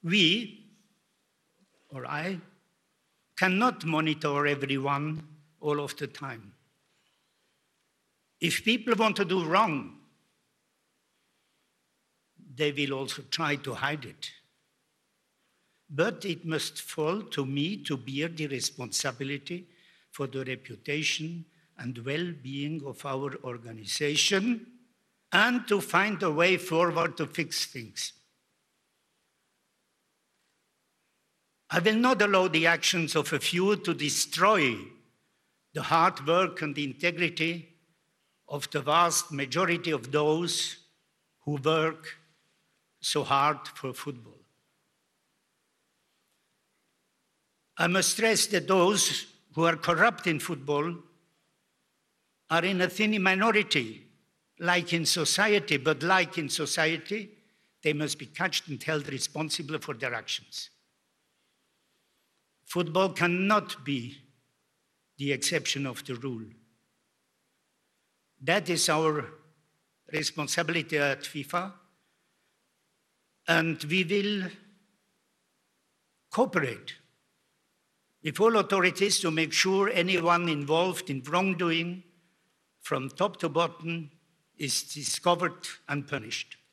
We, or I, cannot monitor everyone all of the time. If people want to do wrong, they will also try to hide it. But it must fall to me to bear the responsibility for the reputation and well-being of our organization and to find a way forward to fix things. I will not allow the actions of a few to destroy the hard work and the integrity of the vast majority of those who work so hard for football. I must stress that those who are corrupt in football are in a tiny minority, like in society, but like in society, they must be catched and held responsible for their actions. Football cannot be the exception of the rule. That is our responsibility at FIFA, and we will cooperate with all authorities to make sure anyone involved in wrongdoing from top to bottom is discovered and punished.